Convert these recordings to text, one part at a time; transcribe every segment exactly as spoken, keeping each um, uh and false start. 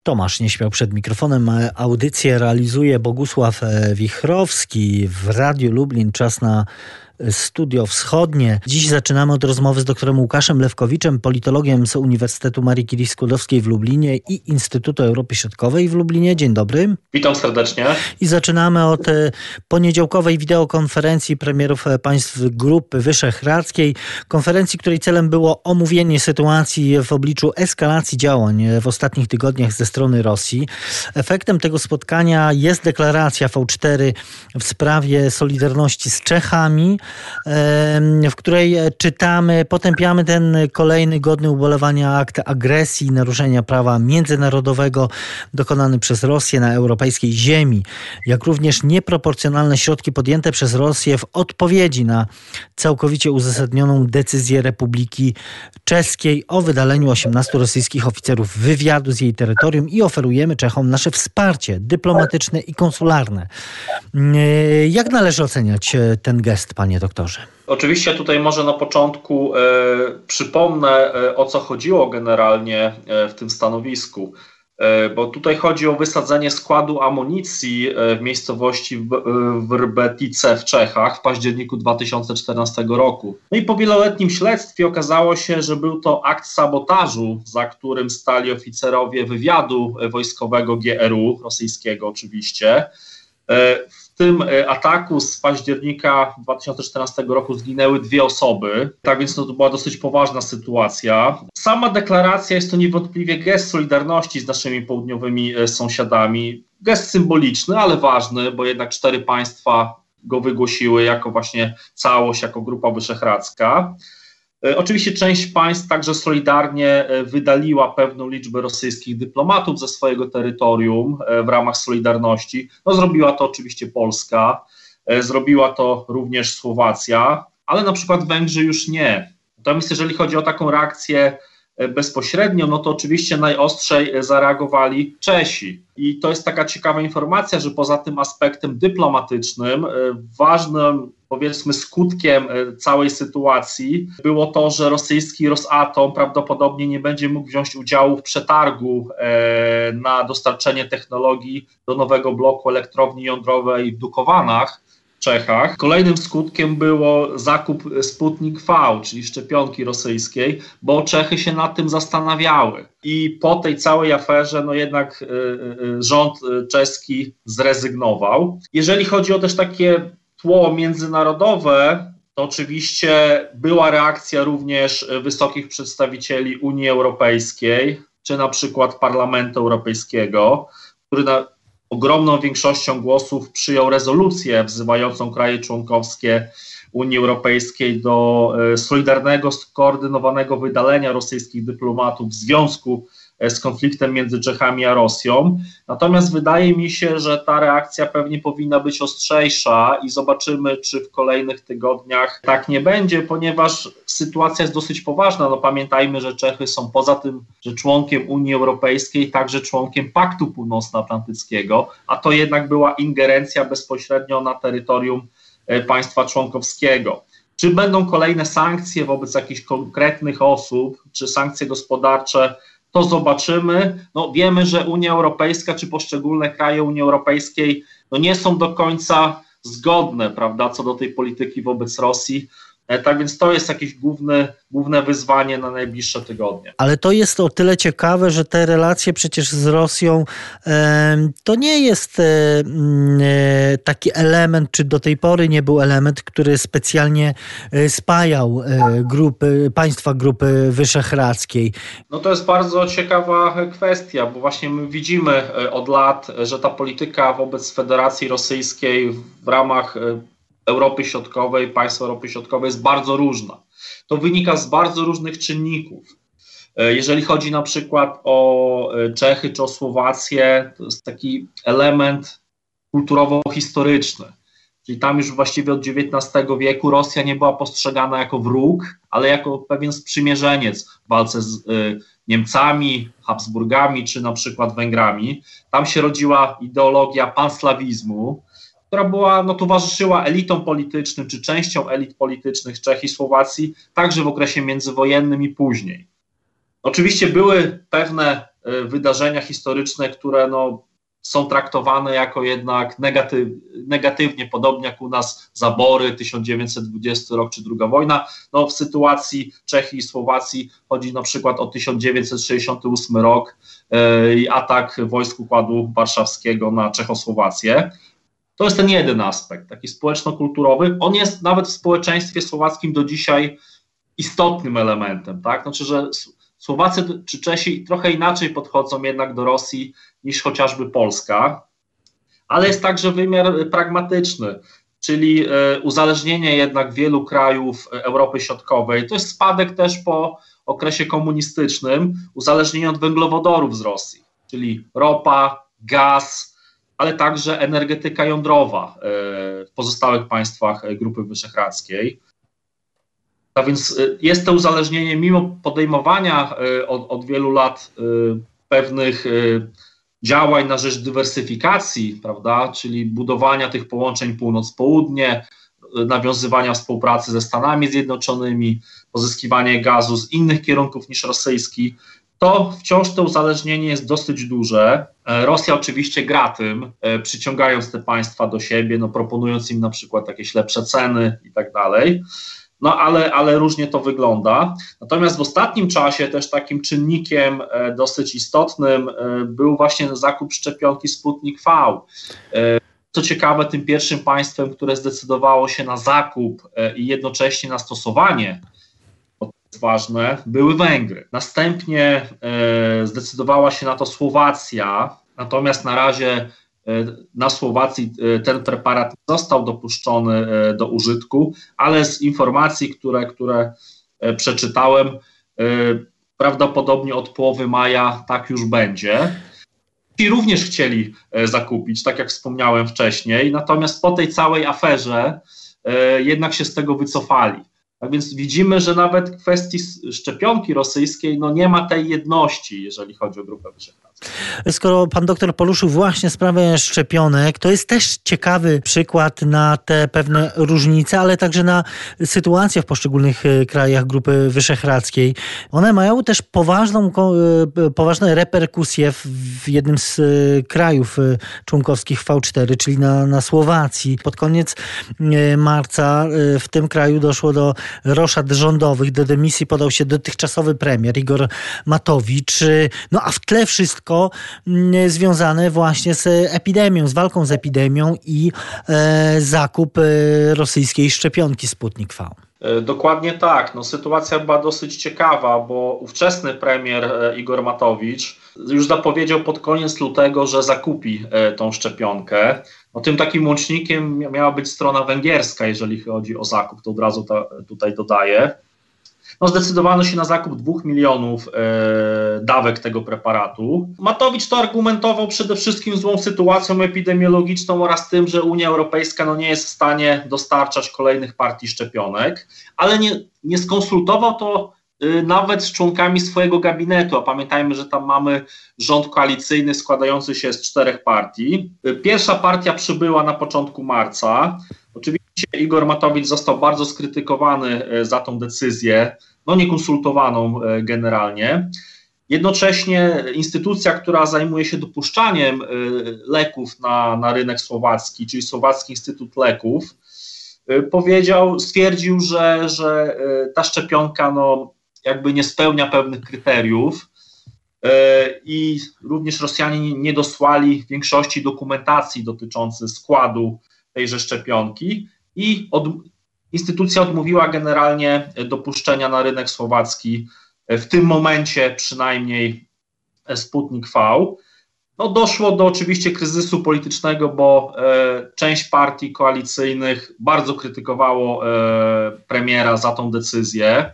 Tomasz Nieśmiał przed mikrofonem. Audycję realizuje Bogusław Wichrowski w Radiu Lublin. Czas na Studio Wschodnie. Dziś zaczynamy od rozmowy z doktorem Łukaszem Lewkowiczem, politologiem z Uniwersytetu Marii Curie-Skłodowskiej w Lublinie i Instytutu Europy Środkowej w Lublinie. Dzień dobry. Witam serdecznie. I zaczynamy od poniedziałkowej wideokonferencji premierów państw Grupy Wyszehradzkiej. Konferencji, której celem było omówienie sytuacji w obliczu eskalacji działań w ostatnich tygodniach ze strony Rosji. Efektem tego spotkania jest deklaracja V cztery w sprawie solidarności z Czechami, w której czytamy, potępiamy ten kolejny godny ubolewania akt agresji i naruszenia prawa międzynarodowego dokonany przez Rosję na europejskiej ziemi, jak również nieproporcjonalne środki podjęte przez Rosję w odpowiedzi na całkowicie uzasadnioną decyzję Republiki Czeskiej o wydaleniu osiemnastu rosyjskich oficerów wywiadu z jej terytorium i oferujemy Czechom nasze wsparcie dyplomatyczne i konsularne. Jak należy oceniać ten gest, panie doktorze? Oczywiście tutaj może na początku e, przypomnę, e, o co chodziło generalnie e, w tym stanowisku, e, bo tutaj chodzi o wysadzenie składu amunicji e, w miejscowości w, w Vrbětice w Czechach w październiku dwa tysiące czternastego roku. No i po wieloletnim śledztwie okazało się, że był to akt sabotażu, za którym stali oficerowie wywiadu wojskowego G R U, rosyjskiego oczywiście. E, W tym ataku z października dwa tysiące czternastego roku zginęły dwie osoby, tak więc no, to była dosyć poważna sytuacja. Sama deklaracja jest to niewątpliwie gest solidarności z naszymi południowymi sąsiadami. Gest symboliczny, ale ważny, bo jednak cztery państwa go wygłosiły jako właśnie całość, jako Grupa Wyszehradzka. Oczywiście część państw także solidarnie wydaliła pewną liczbę rosyjskich dyplomatów ze swojego terytorium w ramach Solidarności. No, zrobiła to oczywiście Polska, zrobiła to również Słowacja, ale na przykład Węgrzy już nie. Natomiast jeżeli chodzi o taką reakcję bezpośrednią, no to oczywiście najostrzej zareagowali Czesi. I to jest taka ciekawa informacja, że poza tym aspektem dyplomatycznym ważnym, powiedzmy, skutkiem całej sytuacji było to, że rosyjski Rosatom prawdopodobnie nie będzie mógł wziąć udziału w przetargu na dostarczenie technologii do nowego bloku elektrowni jądrowej w Dukowanach, Czechach. Kolejnym skutkiem było zakup Sputnik V, czyli szczepionki rosyjskiej, bo Czechy się nad tym zastanawiały. I po tej całej aferze no jednak y, y, rząd czeski zrezygnował. Jeżeli chodzi o też takie tło międzynarodowe, to oczywiście była reakcja również wysokich przedstawicieli Unii Europejskiej, czy na przykład Parlamentu Europejskiego, który na ogromną większością głosów przyjął rezolucję wzywającą kraje członkowskie Unii Europejskiej do solidarnego, skoordynowanego wydalenia rosyjskich dyplomatów w związku z konfliktem między Czechami a Rosją. Natomiast wydaje mi się, że ta reakcja pewnie powinna być ostrzejsza i zobaczymy, czy w kolejnych tygodniach tak nie będzie, ponieważ sytuacja jest dosyć poważna. No pamiętajmy, że Czechy są poza tym, że członkiem Unii Europejskiej, także członkiem Paktu Północnoatlantyckiego, a to jednak była ingerencja bezpośrednio na terytorium państwa członkowskiego. Czy będą kolejne sankcje wobec jakichś konkretnych osób, czy sankcje gospodarcze, to zobaczymy. No, wiemy, że Unia Europejska czy poszczególne kraje Unii Europejskiej no, nie są do końca zgodne, prawda, co do tej polityki wobec Rosji. Tak więc to jest jakieś główne, główne wyzwanie na najbliższe tygodnie. Ale to jest o tyle ciekawe, że te relacje przecież z Rosją e, to nie jest e, taki element, czy do tej pory nie był element, który specjalnie spajał e, grupy, państwa Grupy Wyszehradzkiej. No to jest bardzo ciekawa kwestia, bo właśnie my widzimy od lat, że ta polityka wobec Federacji Rosyjskiej w ramach Europy Środkowej, państw Europy Środkowej jest bardzo różna. To wynika z bardzo różnych czynników. Jeżeli chodzi na przykład o Czechy czy o Słowację, to jest taki element kulturowo-historyczny. Czyli tam już właściwie od dziewiętnastego wieku Rosja nie była postrzegana jako wróg, ale jako pewien sprzymierzeniec w walce z y, Niemcami, Habsburgami czy na przykład Węgrami. Tam się rodziła ideologia panslawizmu, która była, no, towarzyszyła elitom politycznym, czy częścią elit politycznych Czech i Słowacji, także w okresie międzywojennym i później. Oczywiście były pewne wydarzenia historyczne, które no, są traktowane jako jednak negatyw, negatywnie, podobnie jak u nas zabory, tysiąc dziewięćset dwudziesty rok czy druga wojna. No, w sytuacji Czech i Słowacji chodzi na przykład o tysiąc dziewięćset sześćdziesiąty ósmy rok i yy, atak wojsk Układu Warszawskiego na Czechosłowację. To jest ten jeden aspekt, taki społeczno-kulturowy. On jest nawet w społeczeństwie słowackim do dzisiaj istotnym elementem, tak? Znaczy, że Słowacy czy Czesi trochę inaczej podchodzą jednak do Rosji niż chociażby Polska, ale jest także wymiar pragmatyczny, czyli uzależnienie jednak wielu krajów Europy Środkowej. To jest spadek też po okresie komunistycznym, uzależnienie od węglowodorów z Rosji, czyli ropa, gaz, ale także energetyka jądrowa w pozostałych państwach Grupy Wyszehradzkiej. A więc jest to uzależnienie, mimo podejmowania od, od wielu lat pewnych działań na rzecz dywersyfikacji, prawda, czyli budowania tych połączeń północ-południe, nawiązywania współpracy ze Stanami Zjednoczonymi, pozyskiwanie gazu z innych kierunków niż rosyjski, to wciąż to uzależnienie jest dosyć duże. Rosja oczywiście gra tym, przyciągając te państwa do siebie, no, proponując im na przykład jakieś lepsze ceny i tak dalej. No ale, ale różnie to wygląda. Natomiast w ostatnim czasie też takim czynnikiem dosyć istotnym był właśnie zakup szczepionki Sputnik V. Co ciekawe, tym pierwszym państwem, które zdecydowało się na zakup i jednocześnie na stosowanie, to jest ważne, były Węgry. Następnie zdecydowała się na to Słowacja, natomiast na razie na Słowacji ten preparat został dopuszczony do użytku, ale z informacji, które, które przeczytałem, prawdopodobnie od połowy maja tak już będzie. I również chcieli zakupić, tak jak wspomniałem wcześniej, natomiast po tej całej aferze jednak się z tego wycofali. Tak więc widzimy, że nawet w kwestii szczepionki rosyjskiej no nie ma tej jedności, jeżeli chodzi o Grupę Wyszehradzką. Skoro pan doktor poruszył właśnie sprawę szczepionek, to jest też ciekawy przykład na te pewne różnice, ale także na sytuację w poszczególnych krajach Grupy Wyszehradzkiej. One mają też poważną, poważne reperkusje w jednym z krajów członkowskich V cztery, czyli na, na Słowacji. Pod koniec marca w tym kraju doszło do roszad rządowych. Do dymisji podał się dotychczasowy premier Igor Matowicz. No a w tle wszystko związane właśnie z epidemią, z walką z epidemią i e, zakup e, rosyjskiej szczepionki Sputnik V. Dokładnie tak. No, sytuacja była dosyć ciekawa, bo ówczesny premier Igor Matowicz już zapowiedział pod koniec lutego, że zakupi tą szczepionkę. No, tym takim łącznikiem miała być strona węgierska, jeżeli chodzi o zakup, to od razu ta, tutaj dodaję. No, zdecydowano się na zakup dwóch milionów e, dawek tego preparatu. Matowicz to argumentował przede wszystkim złą sytuacją epidemiologiczną oraz tym, że Unia Europejska no, nie jest w stanie dostarczać kolejnych partii szczepionek, ale nie, nie skonsultował to y, nawet z członkami swojego gabinetu, a pamiętajmy, że tam mamy rząd koalicyjny składający się z czterech partii. Pierwsza partia przybyła na początku marca. Oczywiście Igor Matowicz został bardzo skrytykowany za tą decyzję, no niekonsultowaną generalnie. Jednocześnie instytucja, która zajmuje się dopuszczaniem leków na, na rynek słowacki, czyli Słowacki Instytut Leków, powiedział, stwierdził, że, że ta szczepionka no, jakby nie spełnia pewnych kryteriów i również Rosjanie nie dosłali większości dokumentacji dotyczącej składu tejże szczepionki i od, instytucja odmówiła generalnie dopuszczenia na rynek słowacki w tym momencie przynajmniej Sputnik V. No, doszło do oczywiście kryzysu politycznego, bo e, część partii koalicyjnych bardzo krytykowało e, premiera za tą decyzję. E,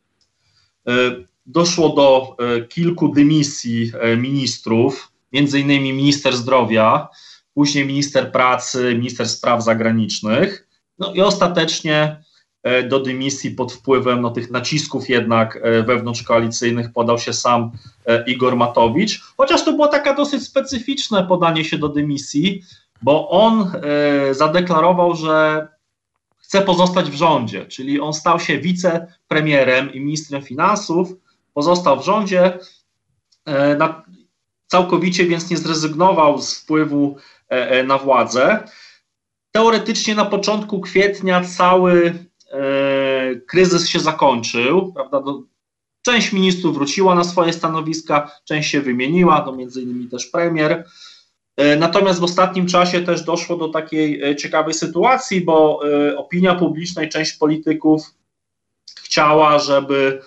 doszło do e, kilku dymisji e, ministrów, między innymi minister zdrowia, później minister pracy, minister spraw zagranicznych. No i ostatecznie do dymisji pod wpływem no, tych nacisków jednak wewnątrzkoalicyjnych podał się sam Igor Matowicz, chociaż to było takie dosyć specyficzne podanie się do dymisji, bo on zadeklarował, że chce pozostać w rządzie, czyli on stał się wicepremierem i ministrem finansów, pozostał w rządzie całkowicie więc nie zrezygnował z wpływu na władzę. Teoretycznie na początku kwietnia cały kryzys się zakończył, prawda? Część ministrów wróciła na swoje stanowiska, część się wymieniła, to między innymi też premier. Natomiast w ostatnim czasie też doszło do takiej ciekawej sytuacji, bo opinia publiczna i część polityków chciała, żeby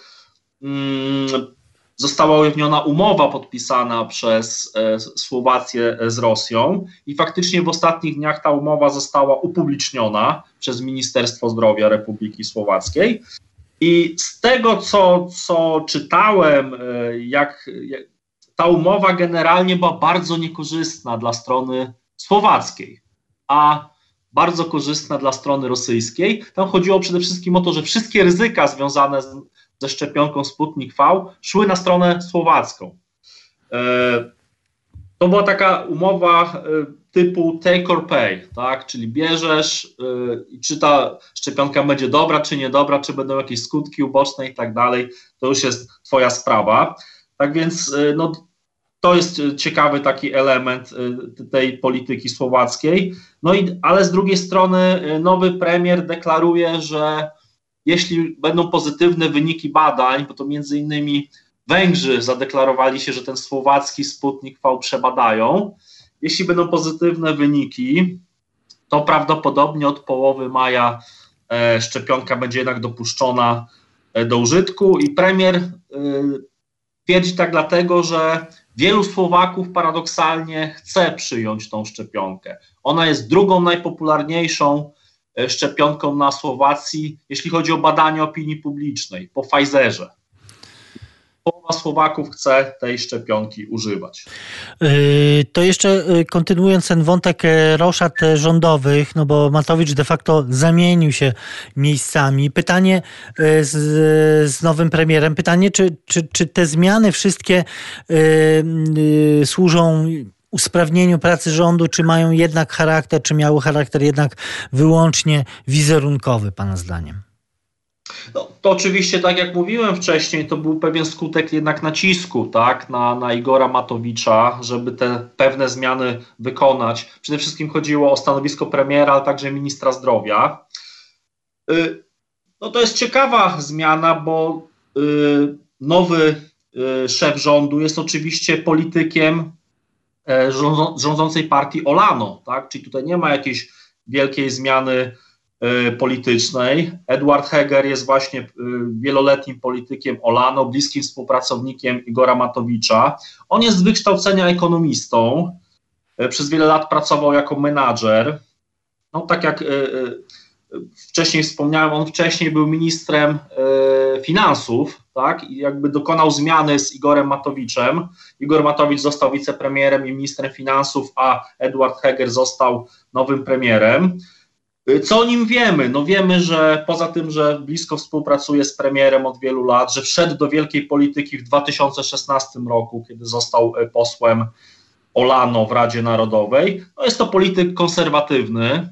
została ujawniona umowa podpisana przez Słowację z Rosją i faktycznie w ostatnich dniach ta umowa została upubliczniona przez Ministerstwo Zdrowia Republiki Słowackiej. I z tego, co, co czytałem, jak, jak ta umowa generalnie była bardzo niekorzystna dla strony słowackiej, a bardzo korzystna dla strony rosyjskiej. Tam chodziło przede wszystkim o to, że wszystkie ryzyka związane z, ze szczepionką Sputnik V szły na stronę słowacką. To była taka umowa typu take or pay, tak? Czyli bierzesz i czy ta szczepionka będzie dobra, czy niedobra, czy będą jakieś skutki uboczne i tak dalej, to już jest twoja sprawa. Tak więc no, to jest ciekawy taki element tej polityki słowackiej. No i, ale z drugiej strony nowy premier deklaruje, że jeśli będą pozytywne wyniki badań, bo to między innymi Węgrzy zadeklarowali się, że ten słowacki Sputnik V przebadają. Jeśli będą pozytywne wyniki, to prawdopodobnie od połowy maja e, szczepionka będzie jednak dopuszczona e, do użytku i premier e, twierdzi tak dlatego, że wielu Słowaków paradoksalnie chce przyjąć tą szczepionkę. Ona jest drugą najpopularniejszą e, szczepionką na Słowacji, jeśli chodzi o badanie opinii publicznej, po Pfizerze. Połowa Słowaków chce tej szczepionki używać. To jeszcze kontynuując ten wątek roszad rządowych, no bo Matowicz de facto zamienił się miejscami. Pytanie z, z nowym premierem, pytanie, czy, czy, czy te zmiany wszystkie y, y, służą usprawnieniu pracy rządu, czy mają jednak charakter, czy miały charakter jednak wyłącznie wizerunkowy, pana zdaniem? No, to oczywiście, tak jak mówiłem wcześniej, to był pewien skutek jednak nacisku, tak, na, na Igora Matowicza, żeby te pewne zmiany wykonać. Przede wszystkim chodziło o stanowisko premiera, ale także ministra zdrowia. No to jest ciekawa zmiana, bo nowy szef rządu jest oczywiście politykiem rządzącej partii Olano, tak, czyli tutaj nie ma jakiejś wielkiej zmiany politycznej. Edward Heger jest właśnie wieloletnim politykiem Olano, bliskim współpracownikiem Igora Matowicza. On jest z wykształcenia ekonomistą. Przez wiele lat pracował jako menadżer. No tak jak wcześniej wspomniałem, on wcześniej był ministrem finansów, tak? I jakby dokonał zmiany z Igorem Matowiczem. Igor Matowicz został wicepremierem i ministrem finansów, a Edward Heger został nowym premierem. Co o nim wiemy? No wiemy, że poza tym, że blisko współpracuje z premierem od wielu lat, że wszedł do wielkiej polityki w dwa tysiące szesnastym roku, kiedy został posłem Olano w Radzie Narodowej. No jest to polityk konserwatywny.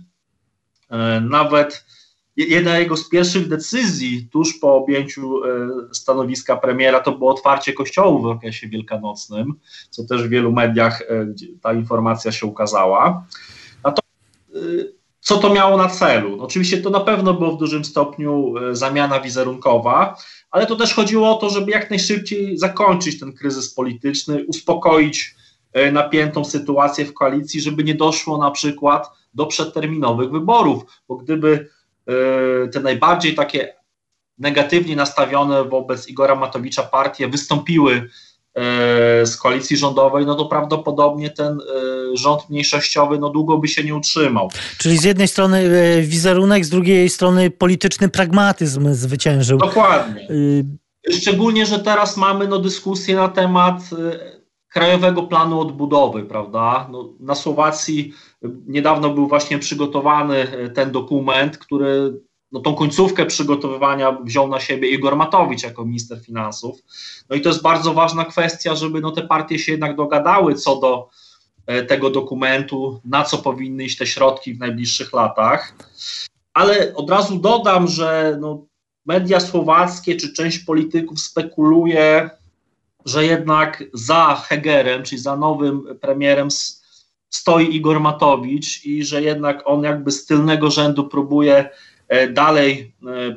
Nawet jedna jego z pierwszych decyzji tuż po objęciu stanowiska premiera to było otwarcie kościołów w okresie wielkanocnym, co też w wielu mediach ta informacja się ukazała. Natomiast co to miało na celu? No oczywiście to na pewno było w dużym stopniu zamiana wizerunkowa, ale to też chodziło o to, żeby jak najszybciej zakończyć ten kryzys polityczny, uspokoić napiętą sytuację w koalicji, żeby nie doszło na przykład do przedterminowych wyborów, bo gdyby te najbardziej takie negatywnie nastawione wobec Igora Matowicza partie wystąpiły z koalicji rządowej, no to prawdopodobnie ten rząd mniejszościowy no długo by się nie utrzymał. Czyli z jednej strony wizerunek, z drugiej strony polityczny pragmatyzm zwyciężył. Dokładnie. Szczególnie, że teraz mamy no dyskusję na temat Krajowego Planu Odbudowy, prawda? No, na Słowacji niedawno był właśnie przygotowany ten dokument, który no, tą końcówkę przygotowywania wziął na siebie Igor Matowicz jako minister finansów. No i to jest bardzo ważna kwestia, żeby no, te partie się jednak dogadały co do e, tego dokumentu, na co powinny iść te środki w najbliższych latach. Ale od razu dodam, że no, media słowackie czy część polityków spekuluje że jednak za Hegerem, czyli za nowym premierem stoi Igor Matowicz i że jednak on jakby z tylnego rzędu próbuje dalej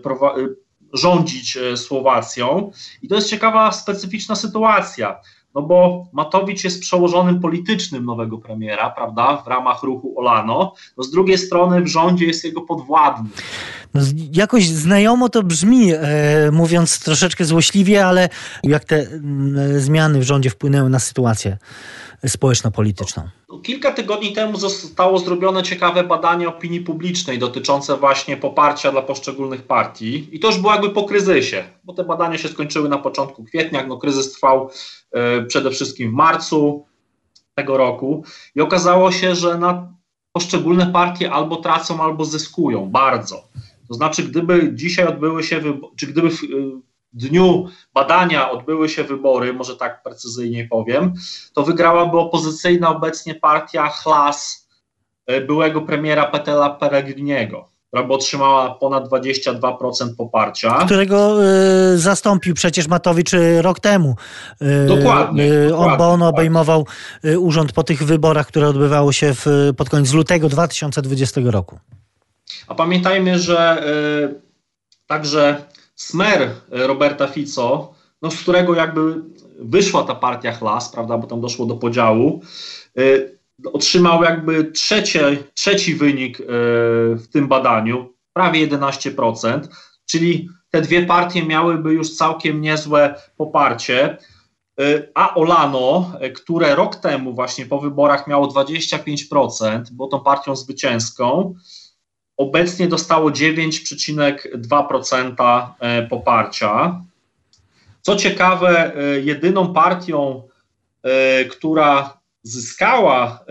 rządzić Słowacją. I to jest ciekawa, specyficzna sytuacja, no bo Matowicz jest przełożonym politycznym nowego premiera, prawda, w ramach ruchu Olano, no z drugiej strony w rządzie jest jego podwładny. No, jakoś znajomo to brzmi, e, mówiąc troszeczkę złośliwie, ale jak te m, zmiany w rządzie wpłynęły na sytuację społeczno-polityczną? Kilka tygodni temu zostało zrobione ciekawe badanie opinii publicznej dotyczące właśnie poparcia dla poszczególnych partii i to już było jakby po kryzysie, bo te badania się skończyły na początku kwietnia, no kryzys trwał e, przede wszystkim w marcu tego roku i okazało się, że na poszczególne partie albo tracą, albo zyskują bardzo. To znaczy, gdyby dzisiaj odbyły się wybory, czy gdyby w dniu badania odbyły się wybory, może tak precyzyjniej powiem, to wygrałaby opozycyjna obecnie partia Hlas byłego premiera Petera Pellegriniego, która by otrzymała ponad dwadzieścia dwa procent poparcia. Którego y, zastąpił przecież Matowicz rok temu. Y, dokładnie, y, dokładnie. On, bo on obejmował y, urząd po tych wyborach, które odbywały się w, pod koniec lutego dwa tysiące dwudziestego roku. A pamiętajmy, że y, także Smer Roberta Fico, no, z którego jakby wyszła ta partia Hlas, prawda, bo tam doszło do podziału, y, otrzymał jakby trzecie, trzeci wynik y, w tym badaniu, prawie jedenaście procent, czyli te dwie partie miałyby już całkiem niezłe poparcie, y, a Olano, y, które rok temu właśnie po wyborach miało dwadzieścia pięć procent, było tą partią zwycięską, obecnie dostało dziewięć przecinek dwa procent poparcia. Co ciekawe, jedyną partią, która zyskała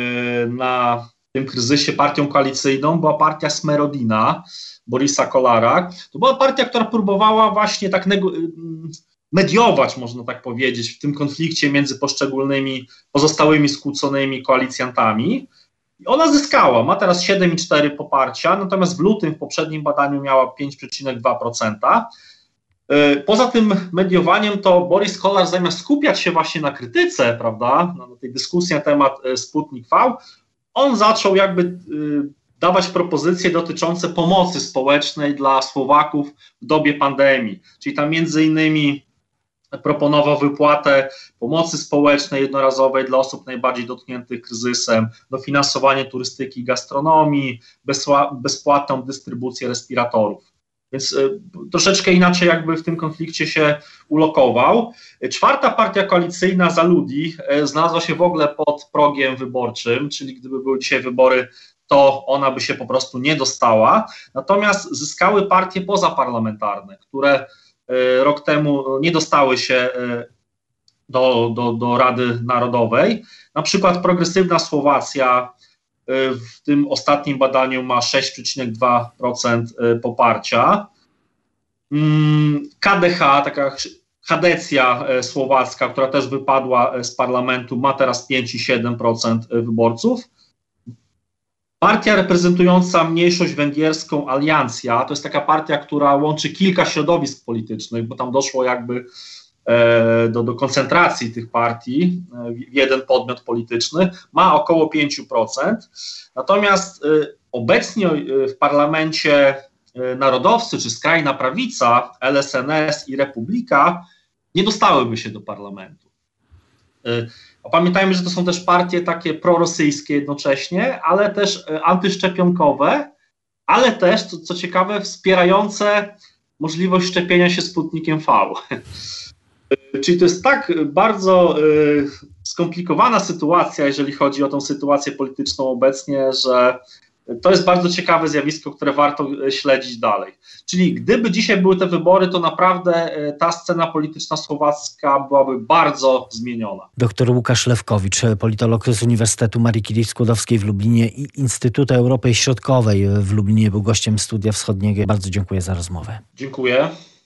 na tym kryzysie partią koalicyjną, była partia Smerodina Borisa Kolara. To była partia, która próbowała właśnie tak mediować, można tak powiedzieć, w tym konflikcie między poszczególnymi pozostałymi skłóconymi koalicjantami. I ona zyskała, ma teraz siedem przecinek cztery procent poparcia, natomiast w lutym w poprzednim badaniu miała pięć przecinek dwa procent. Poza tym mediowaniem to Boris Kolar zamiast skupiać się właśnie na krytyce, prawda, na tej dyskusji na temat Sputnik V, on zaczął jakby dawać propozycje dotyczące pomocy społecznej dla Słowaków w dobie pandemii, czyli tam między innymi proponował wypłatę pomocy społecznej jednorazowej dla osób najbardziej dotkniętych kryzysem, dofinansowanie turystyki i gastronomii, bezpłatną dystrybucję respiratorów. Więc y, troszeczkę inaczej jakby w tym konflikcie się ulokował. Czwarta partia koalicyjna Zaludi y, znalazła się w ogóle pod progiem wyborczym, czyli gdyby były dzisiaj wybory, to ona by się po prostu nie dostała. Natomiast zyskały partie pozaparlamentarne, które rok temu nie dostały się do, do, do Rady Narodowej. Na przykład Progresywna Słowacja w tym ostatnim badaniu ma sześć przecinek dwa procent poparcia. K D H, taka Chadecja słowacka, która też wypadła z parlamentu, ma teraz pięć przecinek siedem procent wyborców. Partia reprezentująca mniejszość węgierską Aliancja, to jest taka partia, która łączy kilka środowisk politycznych, bo tam doszło jakby e, do, do koncentracji tych partii w jeden podmiot polityczny, ma około pięć procent. Natomiast e, obecnie w parlamencie e, narodowcy czy skrajna prawica, L S N S i Republika nie dostałyby się do parlamentu. E, A pamiętajmy, że to są też partie takie prorosyjskie jednocześnie, ale też antyszczepionkowe, ale też, co, co ciekawe, wspierające możliwość szczepienia się Sputnikiem V. Czyli to jest tak bardzo y, skomplikowana sytuacja, jeżeli chodzi o tą sytuację polityczną obecnie, że to jest bardzo ciekawe zjawisko, które warto śledzić dalej. Czyli gdyby dzisiaj były te wybory, to naprawdę ta scena polityczna słowacka byłaby bardzo zmieniona. Doktor Łukasz Lewkowicz, politolog z Uniwersytetu Marii Curie-Skłodowskiej w Lublinie i Instytutu Europy Środkowej w Lublinie, był gościem Studia Wschodniego. Bardzo dziękuję za rozmowę. Dziękuję.